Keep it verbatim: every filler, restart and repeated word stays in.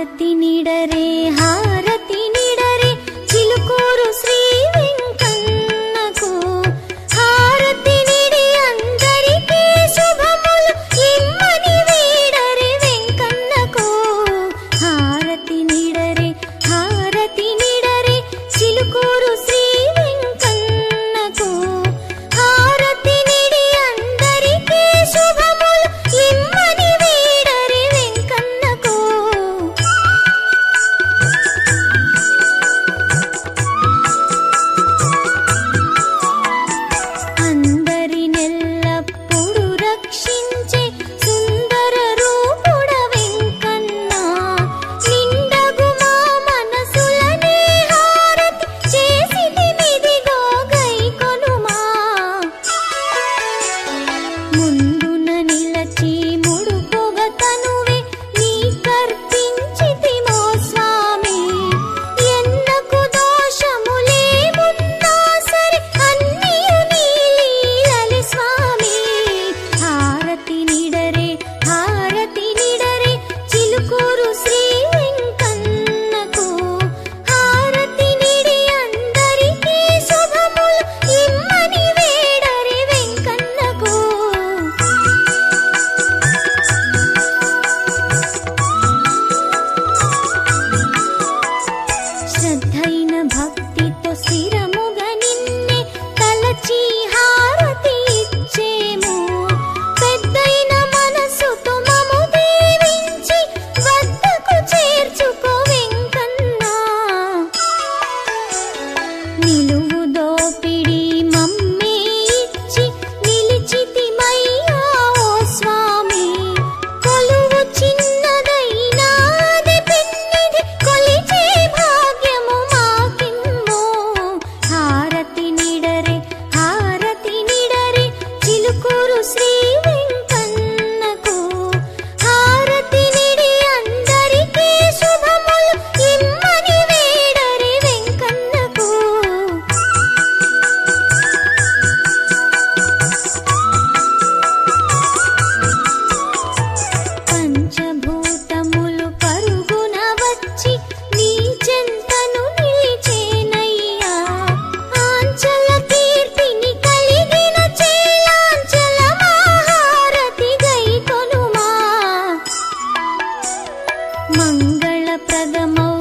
హారతి నిడరే హారతి నిడరే చిలుకూరు శ్రీ వెంకన్నకు హారతి నిడి అందరికీ శుభములు ఇమ్మని వీడరే వెంకన్నకు హారతి నిడరే హారతి నిడరే చిలుకూరు శ్రీ వెంకన్నకు హారతి నిడి అందరికీ శుభములు ఇమ్మని వీడరే వెంకన్నకు అందరినెల్లప్పుడు రక్షించే సుందర రూపుడ వెంకన్న నిండగు మా మనసులనే హారతి చేసితిమిదిగో గైకొనుమా ముందున నిలచి ముడుపుగ తనువే నీకర్పించితిమో స్వామి ఎన్నకు దోషములేమున్నా సరే అన్నియు నీ లీలలే స్వామి హారతి నిడరే హారతి నిడరే చిలుకూరు శ్రీ వెంకన్నకు హారతి నిడి అందరికీ శుభములు ఇమ్మని వేడరే వెంకన్నకు శ్రద్ధైన భక్తితో స్థిరముగ నిన్నే తలచి హారతి ఇచ్చేము పెద్దైన మనసుతో మము దీవించి వద్దకు చేర్చుకో వెంకన్నా నిలువు దోపిడి మమ్మే ఇచ్చి నిలిచితిమయ్యా ఓ స్వామి కొలువు చిన్నదైనాది పెన్నిది కొలిచే భాగ్యము మాకిమ్మో హారతి నిడరే హారతి నిడరే చిలుకూరు శ్రీ వెంకన్నకు హారతి నిడి అందరికీ శుభములు ఇమ్మని వేడరే వెంకన్నకు పంచభూతములు పరుగున వచ్చి నీ చెంతను నిలిచేనయ్యా ఆంచల కీర్తిని కలిగిన చేలాంచల మహారతి గైకొనుమా మంగళప్రదమౌ